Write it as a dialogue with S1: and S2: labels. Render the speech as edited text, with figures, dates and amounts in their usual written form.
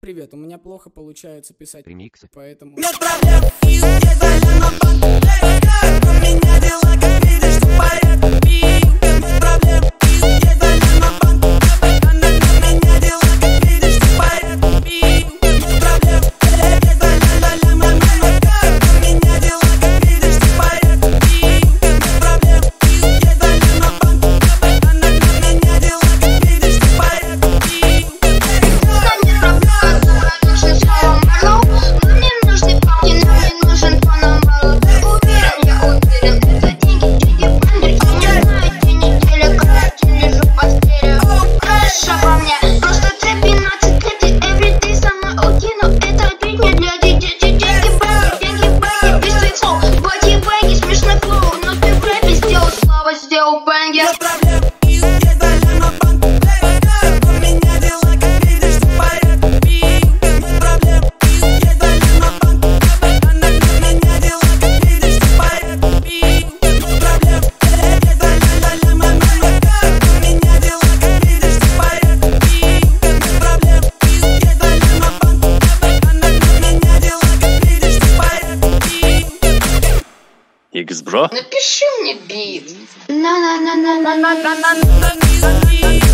S1: привет, у меня плохо получается писать
S2: ремиксы,
S1: поэтому...
S3: Нет проблем, есть на банк. У меня дела, как видишь, все в порядке. Нет проблем, есть на банк. У меня дела, как видишь, все в порядке. Нет проблем, есть на банк. У меня дела, как видишь, все в порядке. Нет проблем, есть на банк. У меня дела, как видишь, все в порядке.
S4: Сделал бэнгер.
S3: Нет проблем, есть на банк. У меня дела, как видишь, все в порядке. Нет проблем, есть на банк. У меня дела, как видишь, все в порядке. Нет проблем, есть на банк. У меня дела, как видишь, все в порядке. Нет проблем, есть на банк. У меня дела, как видишь, все в порядке.
S2: X-Bro.
S4: Напиши мне бит.
S3: На-на-на-на-на-на-на-на-на.